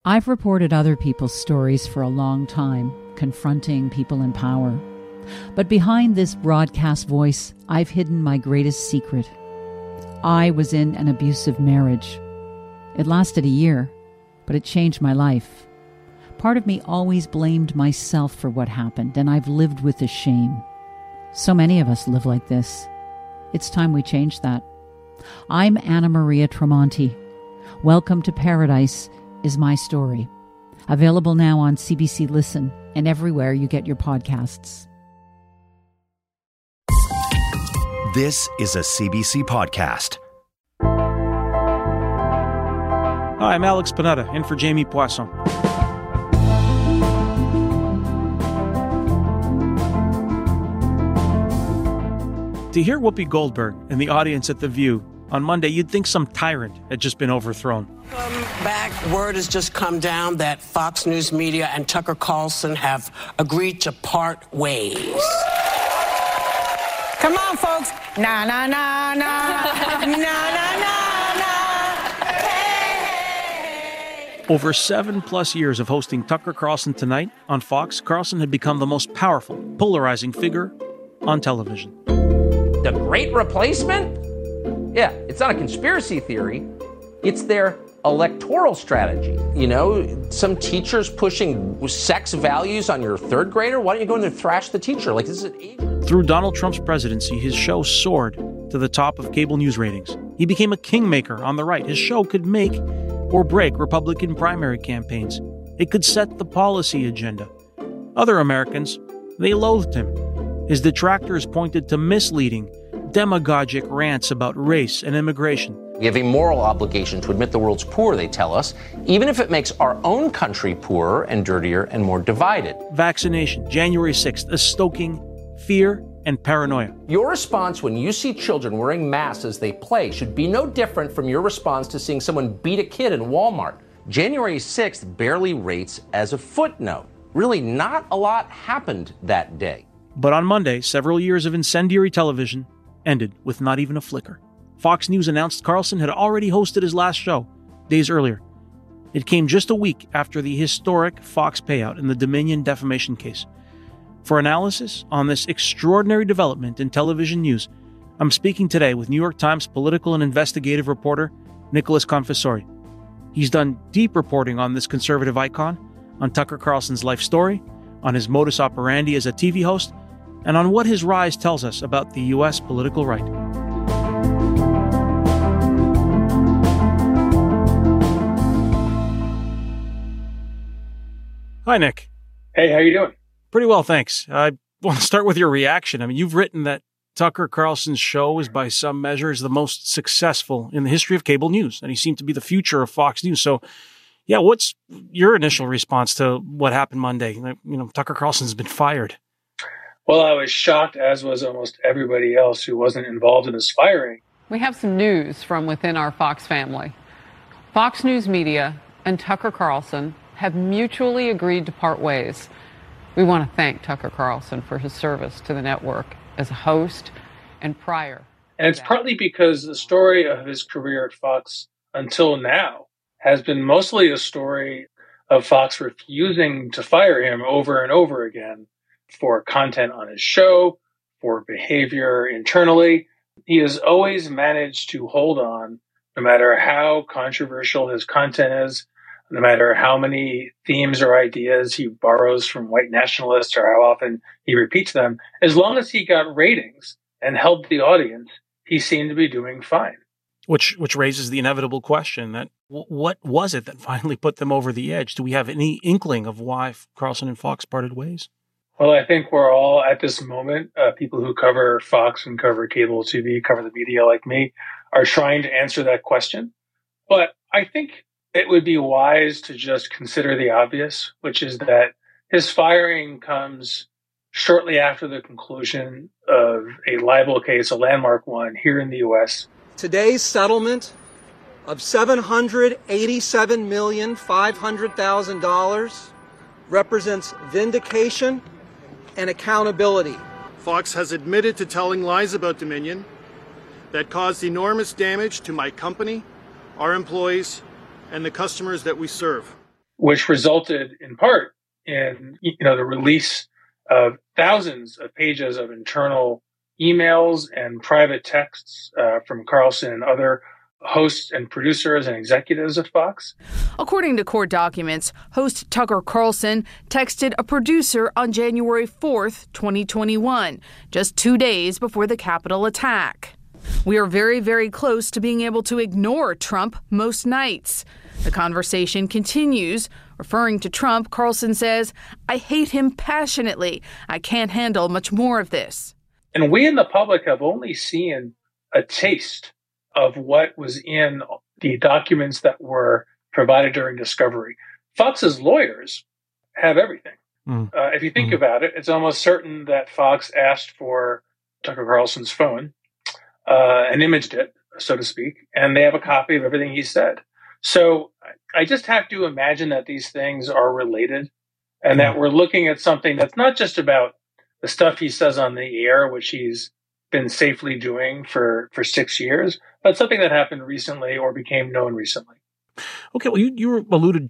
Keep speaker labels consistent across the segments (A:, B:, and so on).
A: I've reported other people's stories for a long time, confronting people in power. But behind this broadcast voice, I've hidden my greatest secret. I was in an abusive marriage. It lasted a year, but it changed my life. Part of me always blamed myself for what happened, and I've lived with the shame. So many of us live like this. It's time we change that. I'm Anna Maria Tremonti. Welcome to Paradise is my story. Available now on CBC Listen and everywhere you get your podcasts.
B: This is a CBC podcast.
C: Hi, I'm Alex Panetta, in for Jamie Poisson. To hear Whoopi Goldberg in the audience at The View on Monday, you'd think some tyrant had just been overthrown.
D: Come back, word has just come down that Fox News Media and Tucker Carlson have agreed to part ways. Come on, folks. Na, na, na, na. Na, na, na, na. Hey.
C: Over 7+ years of hosting Tucker Carlson Tonight on Fox, Carlson had become the most powerful, polarizing figure on television.
E: The Great Replacement? Yeah, it's not a conspiracy theory. It's their electoral strategy. You know, some teachers pushing sex values on your third grader. Why don't you go in there and thrash the teacher? Like, this is an age.
C: Through Donald Trump's presidency, his show soared to the top of cable news ratings. He became a kingmaker on the right. His show could make or break Republican primary campaigns. It could set the policy agenda. Other Americans, they loathed him. His detractors pointed to misleading, demagogic rants about race and immigration.
E: We have a moral obligation to admit the world's poor, they tell us, even if it makes our own country poorer and dirtier and more divided.
C: Vaccination, January 6th, is stoking fear and paranoia.
E: Your response when you see children wearing masks as they play should be no different from your response to seeing someone beat a kid in Walmart. January 6th barely rates as a footnote. Really, not a lot happened that day.
C: But on Monday, several years of incendiary television ended with not even a flicker. Fox News announced Carlson had already hosted his last show days earlier. It came just a week after the historic Fox payout in the Dominion defamation case. For analysis on this extraordinary development in television news, I'm speaking today with New York Times political and investigative reporter Nicholas Confessori. He's done deep reporting on this conservative icon, on Tucker Carlson's life story, on his modus operandi as a TV host, and on what his rise tells us about the U.S. political right. Hi, Nick.
F: Hey, how you doing?
C: Pretty well, thanks. I want to start with your reaction. I mean, you've written that Tucker Carlson's show is by some measures the most successful in the history of cable news, and he seemed to be the future of Fox News. So, yeah, what's your initial response to what happened Monday? You know, Tucker Carlson's been fired.
F: Well, I was shocked, as was almost everybody else who wasn't involved in his firing.
G: We have some news from within our Fox family. Fox News Media and Tucker Carlson have mutually agreed to part ways. We want to thank Tucker Carlson for his service to the network as a host and prior.
F: And it's partly because the story of his career at Fox until now has been mostly a story of Fox refusing to fire him over and over again for content on his show, for behavior internally. He has always managed to hold on, no matter how controversial his content is, no matter how many themes or ideas he borrows from white nationalists or how often he repeats them. As long as he got ratings and helped the audience, he seemed to be doing fine.
C: Which raises the inevitable question that what was it that finally put them over the edge? Do we have any inkling of why Carlson and Fox parted ways?
F: Well, I think we're all at this moment, people who cover Fox and cover cable TV, cover the media like me, are trying to answer that question. But I think it would be wise to just consider the obvious, which is that his firing comes shortly after the conclusion of a libel case, a landmark one here in the U.S.
H: Today's settlement of $787,500,000 represents vindication and accountability.
I: Fox has admitted to telling lies about Dominion that caused enormous damage to my company, our employees, and the customers that we serve.
F: which resulted in part in the release of thousands of pages of internal emails and private texts from Carlson and other hosts and producers and executives at Fox.
J: According to court documents, host Tucker Carlson texted a producer on January 4th, 2021, just 2 days before the Capitol attack. We are very, very close to being able to ignore Trump most nights. The conversation continues. Referring to Trump, Carlson says, "I hate him passionately. I can't handle much more of this."
F: And we in the public have only seen a taste of what was in the documents that were provided during discovery. Fox's lawyers have everything. If you think about it, it's almost certain that Fox asked for Tucker Carlson's phone and imaged it, so to speak, and they have a copy of everything he said. So I just have to imagine that these things are related and that we're looking at something that's not just about the stuff he says on the air, which he's been safely doing for 6 years, but something that happened recently or became known recently.
C: Okay, well, you alluded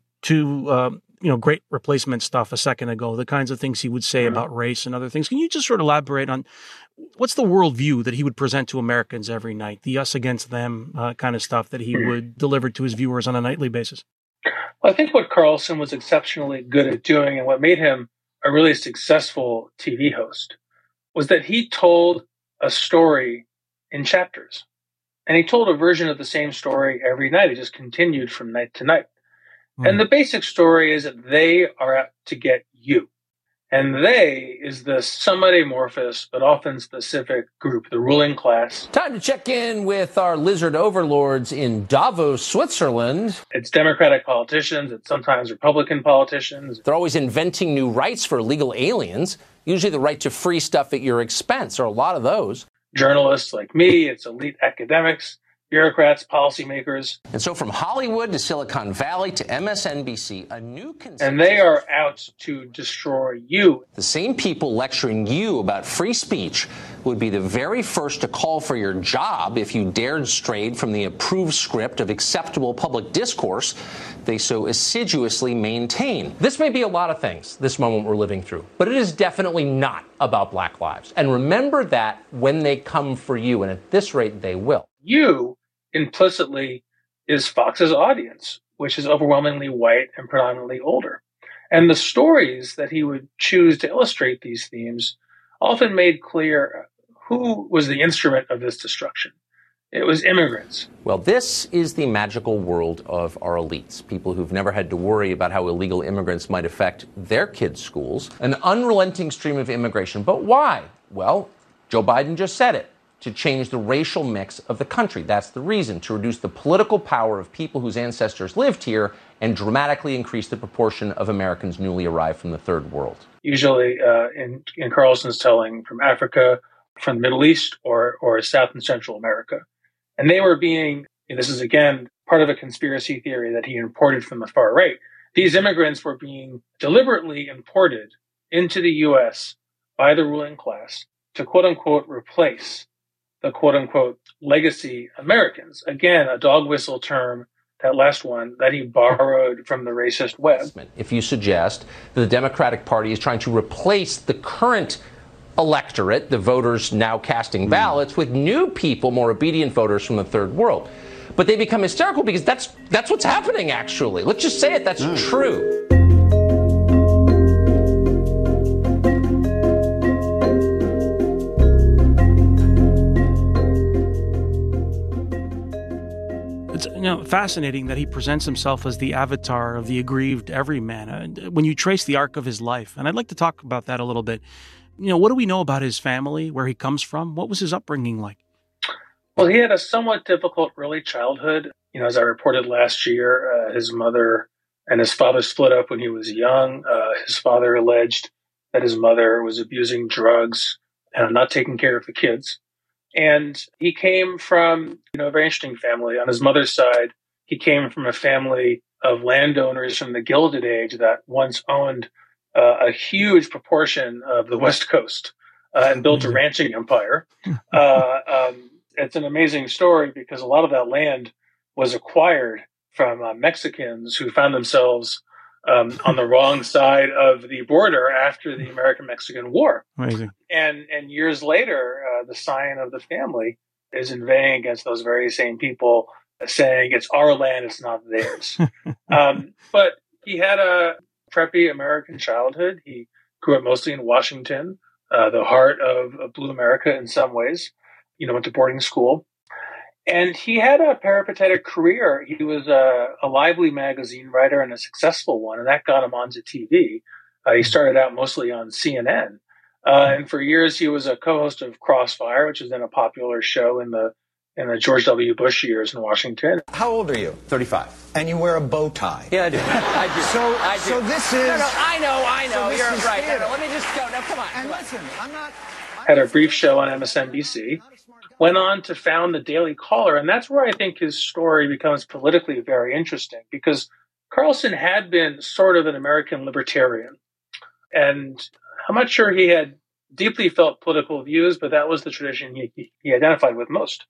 C: to great replacement stuff a second ago, the kinds of things he would say about race and other things. Can you just sort of elaborate on what's the worldview that he would present to Americans every night, the us against them kind of stuff that he would deliver to his viewers on a nightly basis?
F: Well, I think what Carlson was exceptionally good at doing and what made him a really successful TV host was that he told a story in chapters. And he told a version of the same story every night. He just continued from night to night. And the basic story is that they are out to get you. And they is the somewhat amorphous, but often specific group, the ruling class.
E: Time to check in with our lizard overlords in Davos, Switzerland.
F: It's Democratic politicians. It's sometimes Republican politicians.
E: They're always inventing new rights for illegal aliens, usually the right to free stuff at your expense, or a lot of those.
F: Journalists like me, it's elite academics, bureaucrats, policymakers.
E: And so from Hollywood to Silicon Valley to MSNBC, a new consensus.
F: And they are out to destroy you.
E: The same people lecturing you about free speech would be the very first to call for your job if you dared stray from the approved script of acceptable public discourse they so assiduously maintain. This may be a lot of things, this moment we're living through, but it is definitely not about Black lives. And remember that when they come for you, and at this rate they will.
F: You implicitly is Fox's audience, which is overwhelmingly white and predominantly older. And the stories that he would choose to illustrate these themes often made clear who was the instrument of this destruction. It was immigrants.
E: Well, this is the magical world of our elites, people who've never had to worry about how illegal immigrants might affect their kids' schools. An unrelenting stream of immigration. But why? Well, Joe Biden just said it. To change the racial mix of the country. That's the reason, to reduce the political power of people whose ancestors lived here and dramatically increase the proportion of Americans newly arrived from the third world.
F: Usually in Carlson's telling from Africa, from the Middle East, or South and Central America. And they were being, and this is again part of a conspiracy theory that he imported from the far right, these immigrants were being deliberately imported into the U.S. by the ruling class to quote-unquote replace the quote-unquote legacy Americans. Again, a dog whistle term, that last one, that he borrowed from the racist web.
E: If you suggest that the Democratic Party is trying to replace the current electorate, the voters now casting ballots, with new people, more obedient voters from the third world. But they become hysterical because that's what's happening, actually. Let's just say it, that's true.
C: It's fascinating that he presents himself as the avatar of the aggrieved everyman when you trace the arc of his life. And I'd like to talk about that a little bit. What do we know about his family, where he comes from? What was his upbringing like?
F: Well, he had a somewhat difficult early childhood. As I reported last year, his mother and his father split up when he was young. His father alleged that his mother was abusing drugs and not taking care of the kids. And he came from, a very interesting family. On his mother's side, he came from a family of landowners from the Gilded Age that once owned a huge proportion of the West Coast and built a ranching empire. It's an amazing story because a lot of that land was acquired from Mexicans who found themselves on the wrong side of the border after the American-Mexican War.
C: Amazing. And
F: years later, the Sign of the Family is inveighing against those very same people, saying it's our land, it's not theirs. But he had a preppy American childhood. He grew up mostly in Washington, the heart of Blue America in some ways. Went to boarding school. And he had a peripatetic career. He was a lively magazine writer and a successful one, and that got him onto TV. He started out mostly on CNN. And for years, he was a co-host of Crossfire, which is then a popular show in the George W. Bush years in Washington.
K: How old are you?
L: 35.
K: And you wear a bow tie.
L: Yeah, I do. I do.
K: So this is...
L: No, I know.
K: So
L: You're right. No, let me just go. No, come on.
K: And listen, I'm not...
F: Had a brief show on MSNBC. Went on to found the Daily Caller, and that's where I think his story becomes politically very interesting, because Carlson had been sort of an American libertarian, and I'm not sure he had deeply felt political views, but that was the tradition he identified with most.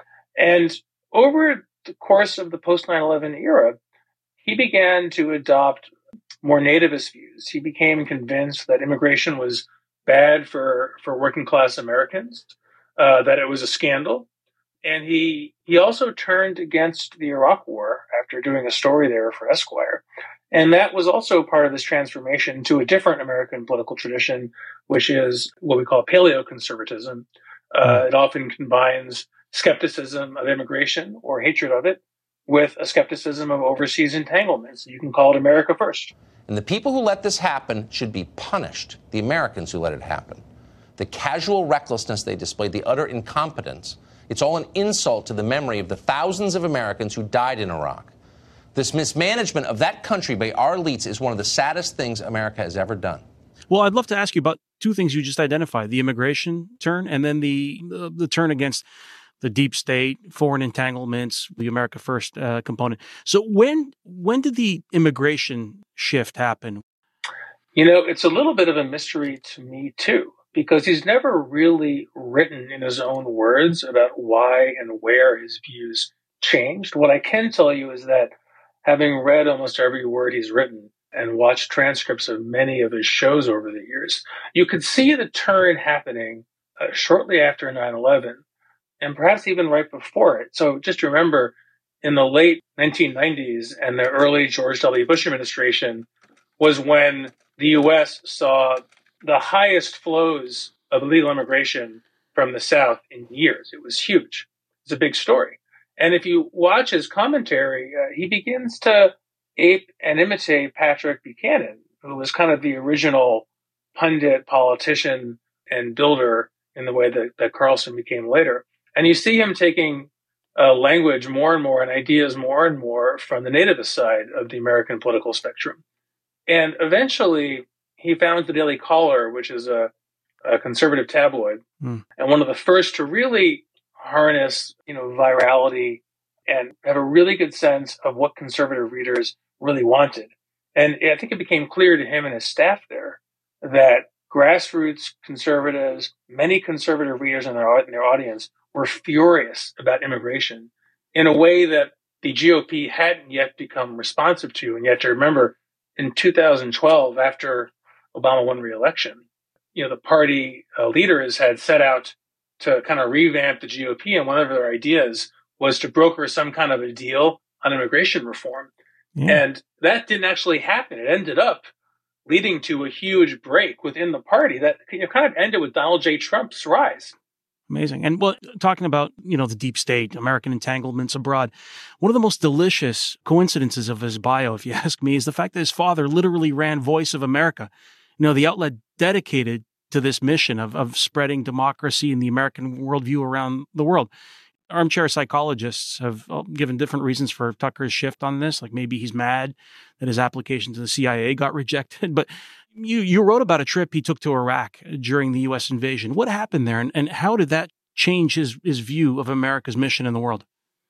F: And over the course of the post 9/11 era, he began to adopt more nativist views. He became convinced that immigration was bad for working class Americans, that it was a scandal. And he also turned against the Iraq War after doing a story there for Esquire. And that was also part of this transformation to a different American political tradition, which is what we call paleoconservatism. It often combines skepticism of immigration or hatred of it with a skepticism of overseas entanglements. You can call it America first.
E: And the people who let this happen should be punished, the Americans who let it happen. The casual recklessness they displayed, the utter incompetence, it's all an insult to the memory of the thousands of Americans who died in Iraq. This mismanagement of that country by our elites is one of the saddest things America has ever done.
C: Well, I'd love to ask you about two things you just identified, the immigration turn and then the turn against the deep state, foreign entanglements, the America First component. So when did the immigration shift happen?
F: It's a little bit of a mystery to me, too, because he's never really written in his own words about why and where his views changed. What I can tell you is that having read almost every word he's written and watched transcripts of many of his shows over the years, you could see the turn happening shortly after 9/11 and perhaps even right before it. So just remember, in the late 1990s and the early George W. Bush administration was when the U.S. saw the highest flows of illegal immigration from the South in years. It was huge. It's a big story. And if you watch his commentary, he begins to ape and imitate Patrick Buchanan, who was kind of the original pundit, politician, and builder in the way that Carlson became later. And you see him taking language more and more and ideas more and more from the nativist side of the American political spectrum. And eventually, he found the Daily Caller, which is a conservative tabloid, and one of the first to really harness, virality and have a really good sense of what conservative readers really wanted. And I think it became clear to him and his staff there that grassroots conservatives, many conservative readers in their audience, were furious about immigration in a way that the GOP hadn't yet become responsive to. And you have to remember, in 2012, after Obama won re-election, the party leaders had set out to kind of revamp the GOP, and one of their ideas was to broker some kind of a deal on immigration reform. Yeah. And that didn't actually happen. It ended up leading to a huge break within the party that kind of ended with Donald J. Trump's rise.
C: Amazing. And talking about, the deep state, American entanglements abroad, one of the most delicious coincidences of his bio, if you ask me, is the fact that his father literally ran Voice of America, the outlet dedicated to this mission of spreading democracy and the American worldview around the world. Armchair psychologists have given different reasons for Tucker's shift on this. Like maybe he's mad that his application to the CIA got rejected. But you wrote about a trip he took to Iraq during the U.S. invasion. What happened there, and how did that change his view of America's mission in the world?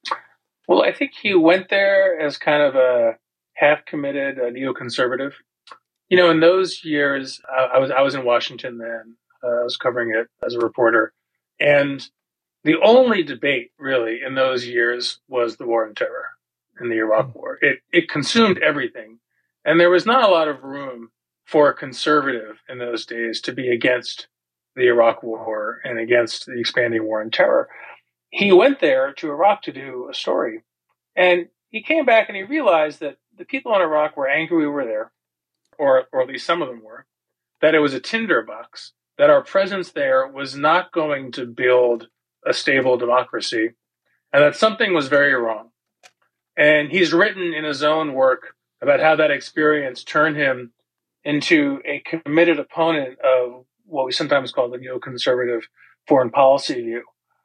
F: Well, I think he went there as kind of a half-committed neoconservative. In those years, I was in Washington then. I was covering it as a reporter. And the only debate, really, in those years was the war on terror and the Iraq War. It consumed everything. And there was not a lot of room for a conservative in those days to be against the Iraq War and against the expanding war on terror. He went there to Iraq to do a story. And he came back and he realized that the people in Iraq were angry we were there, or at least some of them were, that it was a tinderbox, that our presence there was not going to build a stable democracy, and that something was very wrong. And he's written in his own work about how that experience turned him into a committed opponent of what we sometimes call the neoconservative foreign policy view.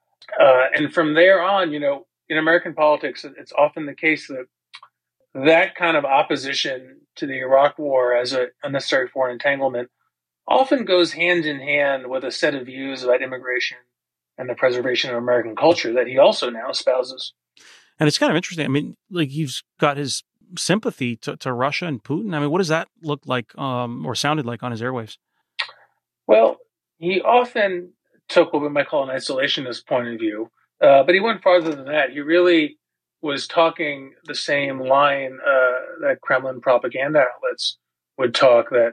F: And from there on, in American politics, it's often the case that that kind of opposition to the Iraq War as an unnecessary foreign entanglement often goes hand in hand with a set of views about immigration and the preservation of American culture that he also now espouses.
C: And it's kind of interesting. I mean, like, he's got his sympathy to Russia and Putin. I mean, what does that look like or sounded like on his airwaves?
F: Well, he often took what we might call an isolationist point of view, but he went farther than that. He really was talking the same line that Kremlin propaganda outlets would talk, that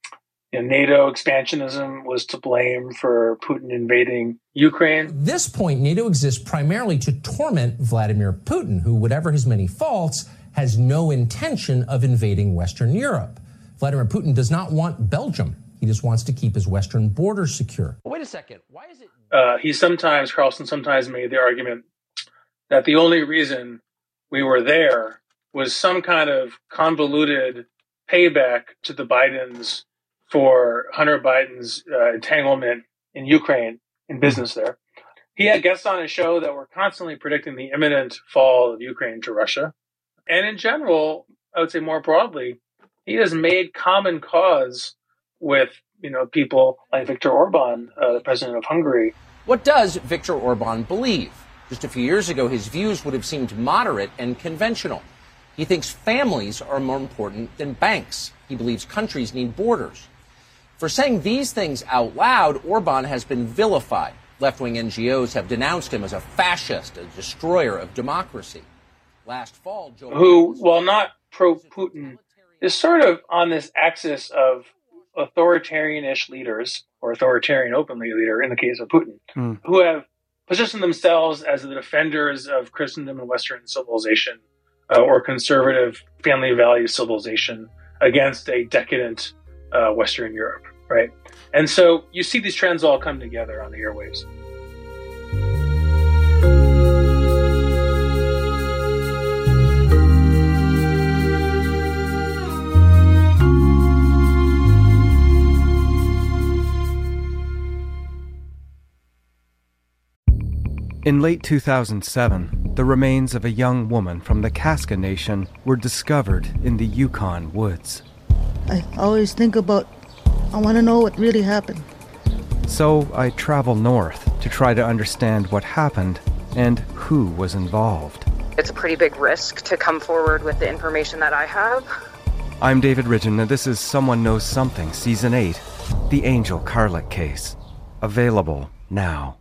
F: NATO expansionism was to blame for Putin invading Ukraine.
M: At this point, NATO exists primarily to torment Vladimir Putin, who, whatever his many faults, has no intention of invading Western Europe. Vladimir Putin does not want Belgium. He just wants to keep his Western borders secure.
E: Wait a second. Why is it?
F: Carlson sometimes made the argument that the only reason we were there was some kind of convoluted payback to the Bidens for Hunter Biden's entanglement in Ukraine in business there. He had guests on his show that were constantly predicting the imminent fall of Ukraine to Russia. And in general, I would say more broadly, he has made common cause with people like Viktor Orban, the president of Hungary.
E: What does Viktor Orban believe? Just a few years ago, his views would have seemed moderate and conventional. He thinks families are more important than banks. He believes countries need borders. For saying these things out loud, Orban has been vilified. Left-wing NGOs have denounced him as a fascist, a destroyer of democracy. Last fall,
F: who, while not pro-Putin, is sort of on this axis of authoritarian-ish leaders, or authoritarian openly leader in the case of Putin, who have positioned themselves as the defenders of Christendom and Western civilization, or conservative family value civilization against a decadent Western Europe, right? And so you see these trends all come together on the airwaves.
N: In late 2007, the remains of a young woman from the Kaska Nation were discovered in the Yukon woods.
O: I always think about, I want to know what really happened.
N: So I travel north to try to understand what happened and who was involved.
P: It's a pretty big risk to come forward with the information that I have.
N: I'm David Ridgen, and this is Someone Knows Something, Season 8, The Angel Carlick Case. Available now.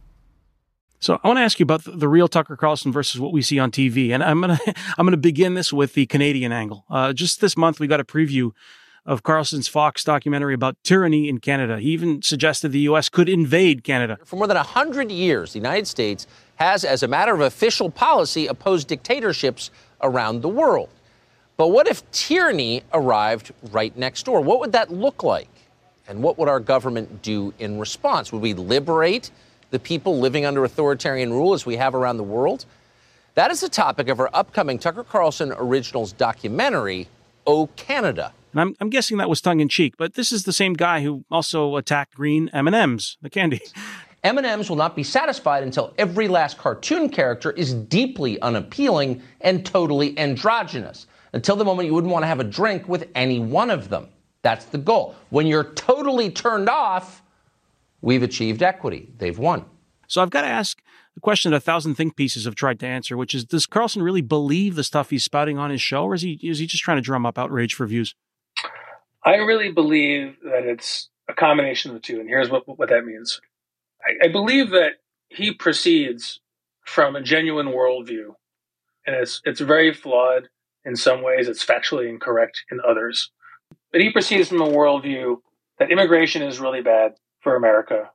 C: So I want to ask you about the real Tucker Carlson versus what we see on TV. And I'm gonna begin this with the Canadian angle. Just this month, we got a preview of Carlson's Fox documentary about tyranny in Canada. He even suggested the U.S. could invade Canada.
E: For more than 100 years, the United States has, as a matter of official policy, opposed dictatorships around the world. But what if tyranny arrived right next door? What would that look like? And what would our government do in response? Would we liberate the people living under authoritarian rule as we have around the world? That is the topic of our upcoming Tucker Carlson Originals documentary, Oh Canada.
C: And I'm guessing that was tongue-in-cheek, but this is the same guy who also attacked green M&Ms, the candy.
E: M&Ms will not be satisfied until every last cartoon character is deeply unappealing and totally androgynous. Until the moment you wouldn't want to have a drink with any one of them. That's the goal. When you're totally turned off, we've achieved equity. They've won.
C: So I've got to ask the question that 1,000 think pieces have tried to answer, which is, does Carlson really believe the stuff he's spouting on his show, or is he just trying to drum up outrage for views?
F: I really believe that it's a combination of the two, and here's what that means. I believe that he proceeds from a genuine worldview, and it's very flawed, in some ways. It's factually incorrect in others. But he proceeds from a worldview that immigration is really bad for America,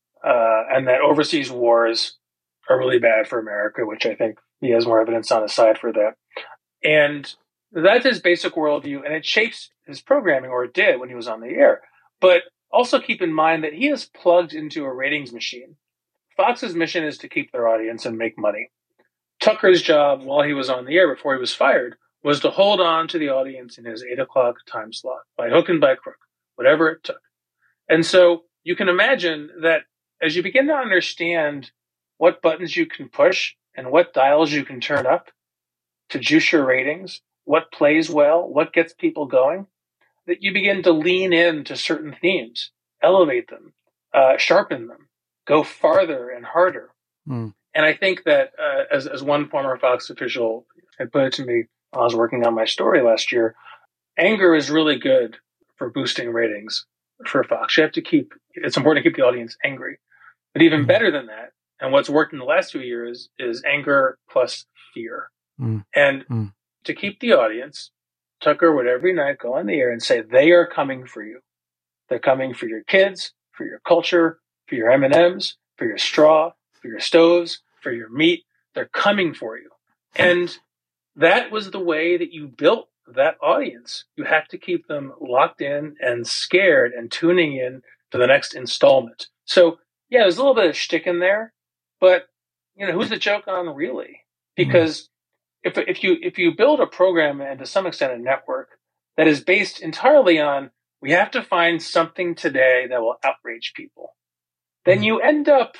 F: and that overseas wars are really bad for America, which I think he has more evidence on his side for that. And that's his basic worldview, and it shapes his programming, or it did when he was on the air. But also keep in mind that he is plugged into a ratings machine. Fox's mission is to keep their audience and make money. Tucker's job while he was on the air before he was fired was to hold on to the audience in his 8 o'clock time slot, by hook and by crook, whatever it took. And so you can imagine that as you begin to understand what buttons you can push and what dials you can turn up to juice your ratings, what plays well, what gets people going, that you begin to lean into certain themes, elevate them, sharpen them, go farther and harder. And I think that as one former Fox official had put it to me when I was working on my story last year, anger is really good for boosting ratings for Fox. It's important to keep the audience angry. But even better than that, and what's worked in the last 2 years, is anger plus fear. And to keep the audience, Tucker would every night go on the air and say, they are coming for you. They're coming for your kids, for your culture, for your M&Ms, for your straw, for your stoves, for your meat. They're coming for you. And that was the way that you built that audience. You have to keep them locked in and scared and tuning in to the next installment. So, yeah, there's a little bit of shtick in there, but, who's the joke on really? Because if you build a program and to some extent a network that is based entirely on, we have to find something today that will outrage people, then you end up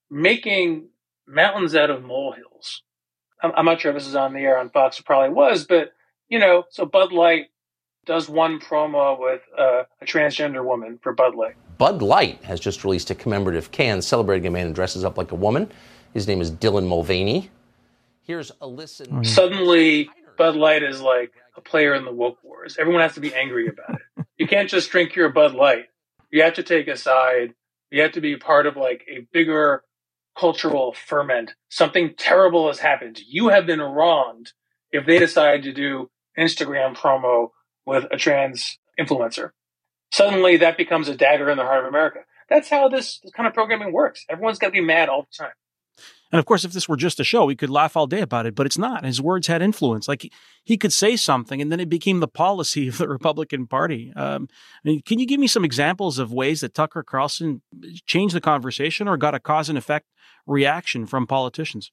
F: making mountains out of molehills. I'm not sure if this is on the air on Fox. It probably was, but, so Bud Light does one promo with a transgender woman for Bud Light.
E: Bud Light has just released a commemorative can celebrating a man who dresses up like a woman. His name is Dylan Mulvaney. Here's a listen.
F: Suddenly, Bud Light is like a player in the woke wars. Everyone has to be angry about it. You can't just drink your Bud Light. You have to take a side. You have to be part of like a bigger cultural ferment. Something terrible has happened. You have been wronged if they decide to do Instagram promo with a trans influencer. Suddenly that becomes a dagger in the heart of America. That's how this kind of programming works. Everyone's got to be mad all the time.
C: And of course, if this were just a show, we could laugh all day about it, but it's not. His words had influence. Like he could say something and then it became the policy of the Republican Party. Can you give me some examples of ways that Tucker Carlson changed the conversation or got a cause and effect reaction from politicians?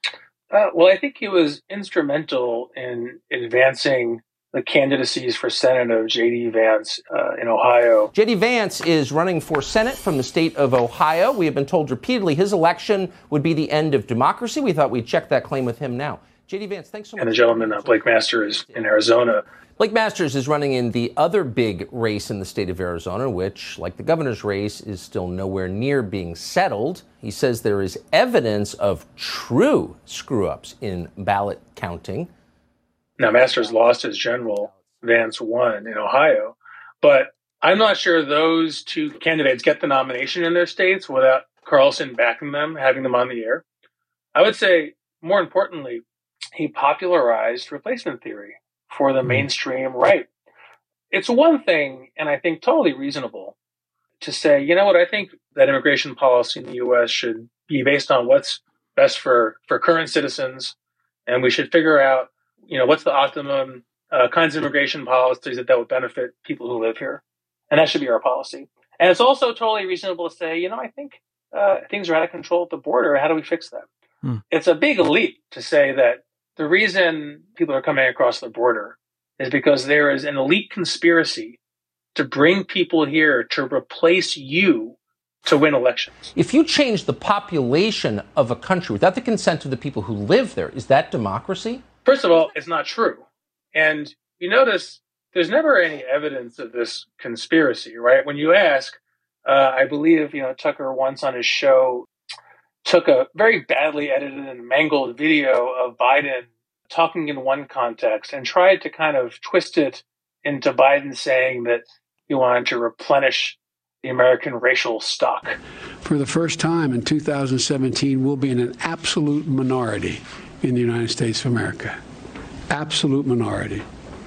F: Well, I think he was instrumental in advancing the candidacies for Senate of J.D. Vance in Ohio.
E: J.D. Vance is running for Senate from the state of Ohio. We have been told repeatedly his election would be the end of democracy. We thought we'd check that claim with him now. J.D. Vance, thanks so much.
F: And the gentleman, Blake Masters, in Arizona.
E: Blake Masters is running in the other big race in the state of Arizona, which, like the governor's race, is still nowhere near being settled. He says there is evidence of true screw-ups in ballot counting.
F: Now, Masters lost his general, Vance won in Ohio, but I'm not sure those two candidates get the nomination in their states without Carlson backing them, having them on the air. I would say, more importantly, he popularized replacement theory for the mainstream right. It's one thing, and I think totally reasonable, to say, you know what, I think that immigration policy in the U.S. should be based on what's best for current citizens, and we should figure out what's the optimum kinds of immigration policies that would benefit people who live here. And that should be our policy. And it's also totally reasonable to say, I think things are out of control at the border. How do we fix that? It's a big leap to say that the reason people are coming across the border is because there is an elite conspiracy to bring people here to replace you to win elections.
E: If you change the population of a country without the consent of the people who live there, is that democracy?
F: First of all, it's not true. And you notice there's never any evidence of this conspiracy, right? When you ask, I believe, Tucker once on his show took a very badly edited and mangled video of Biden talking in one context and tried to kind of twist it into Biden saying that he wanted to replenish the American racial stock.
Q: For the first time in 2017, we'll be in an absolute minority in the United States of America. absolute minority.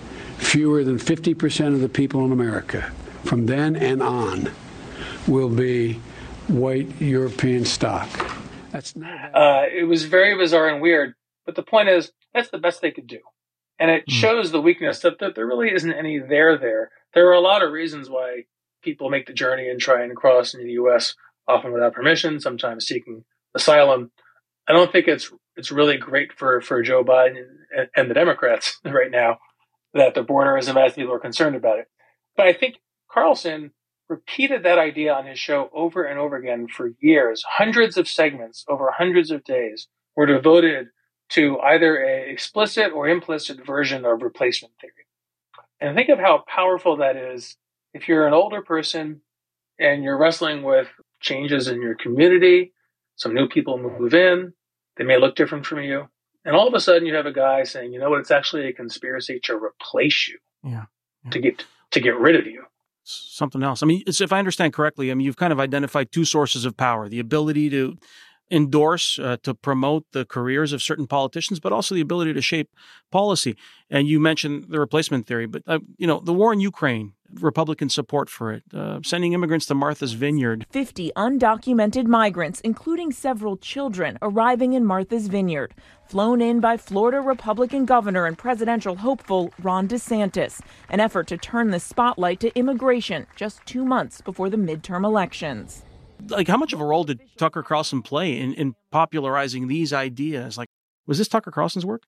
Q: Fewer than 50% of the people in America from then and on will be white European stock. That's not
F: it was very bizarre and weird, but the point is that's the best they could do. And it shows the weakness that there really isn't any there. There are a lot of reasons why people make the journey and try and cross into the U.S., often without permission, sometimes seeking asylum. I don't think it's really great for Joe Biden and the Democrats right now that the border is a mess. People are concerned about it. But I think Carlson repeated that idea on his show over and over again for years. Hundreds of segments over hundreds of days were devoted to either an explicit or implicit version of replacement theory. And think of how powerful that is if you're an older person and you're wrestling with changes in your community. Some new people move in. They may look different from you. And all of a sudden you have a guy saying, you know what, it's actually a conspiracy to replace you.
C: Yeah.
F: To get rid of you.
C: Something else. I mean, if I understand correctly, you've kind of identified two sources of power, the ability to endorse, to promote the careers of certain politicians, but also the ability to shape policy. And you mentioned the replacement theory, but, the war in Ukraine, Republican support for it, sending immigrants to Martha's Vineyard.
R: 50 undocumented migrants, including several children, arriving in Martha's Vineyard, flown in by Florida Republican governor and presidential hopeful Ron DeSantis, an effort to turn the spotlight to immigration just 2 months before the midterm elections.
C: How much of a role did Tucker Carlson play in popularizing these ideas? Was this Tucker Carlson's work?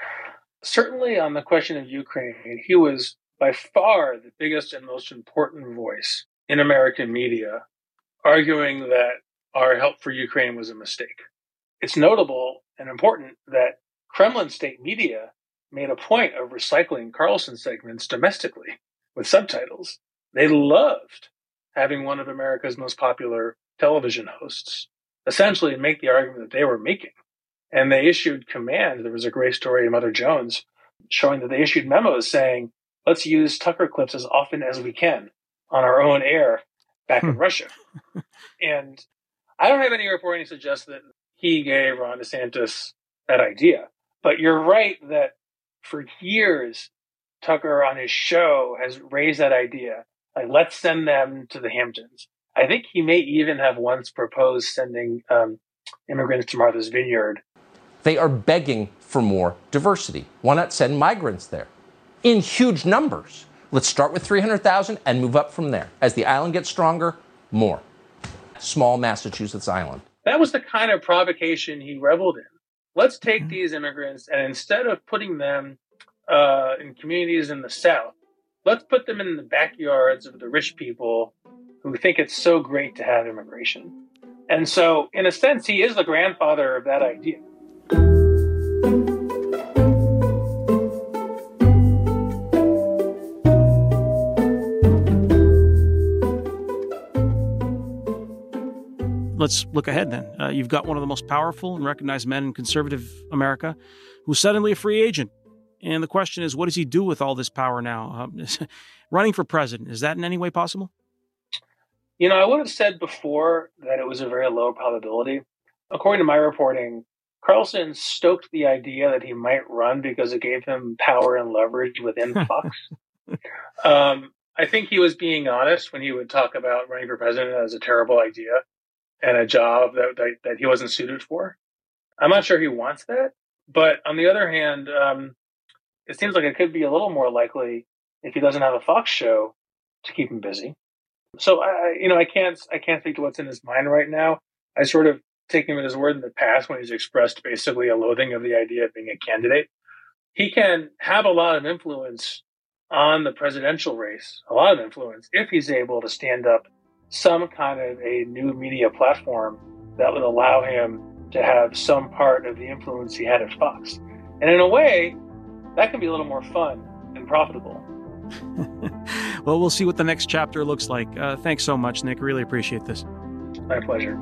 F: Certainly on the question of Ukraine, he was by far the biggest and most important voice in American media, arguing that our help for Ukraine was a mistake. It's notable and important that Kremlin state media made a point of recycling Carlson segments domestically with subtitles. They loved having one of America's most popular television hosts essentially make the argument that they were making. And they issued commands. There was a great story in Mother Jones showing that they issued memos saying, let's use Tucker clips as often as we can on our own air back in Russia. And I don't have any reporting to suggest that he gave Ron DeSantis that idea. But you're right that for years, Tucker on his show has raised that idea. Let's send them to the Hamptons. I think he may even have once proposed sending immigrants to Martha's Vineyard.
E: They are begging for more diversity. Why not send migrants there in huge numbers? Let's start with 300,000 and move up from there. As the island gets stronger, more. Small Massachusetts island.
F: That was the kind of provocation he reveled in. Let's take these immigrants and instead of putting them in communities in the South, let's put them in the backyards of the rich people who think it's so great to have immigration. And so, in a sense, he is the grandfather of that idea.
C: Let's look ahead then. You've got one of the most powerful and recognized men in conservative America who's suddenly a free agent. And the question is, what does he do with all this power now? Running for president, is that in any way possible?
F: I would have said before that it was a very low probability. According to my reporting, Carlson stoked the idea that he might run because it gave him power and leverage within Fox. I think he was being honest when he would talk about running for president as a terrible idea and a job that he wasn't suited for. I'm not sure he wants that. But on the other hand, it seems like it could be a little more likely if he doesn't have a Fox show to keep him busy. So I can't speak to what's in his mind right now. I sort of take him at his word in the past when he's expressed basically a loathing of the idea of being a candidate. He can have a lot of influence on the presidential race, a lot of influence, if he's able to stand up some kind of a new media platform that would allow him to have some part of the influence he had at Fox. And in a way, that can be a little more fun and profitable.
C: Well, we'll see what the next chapter looks like. Thanks so much, Nick. Really appreciate this.
F: My pleasure.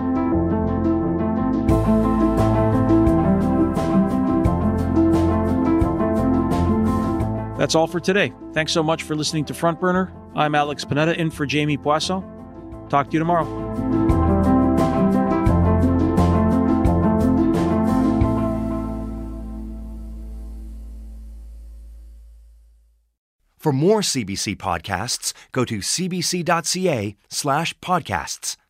C: That's all for today. Thanks so much for listening to Front Burner. I'm Alex Panetta in for Jamie Poisson. Talk to you tomorrow.
B: For more CBC podcasts, go to cbc.ca/podcasts.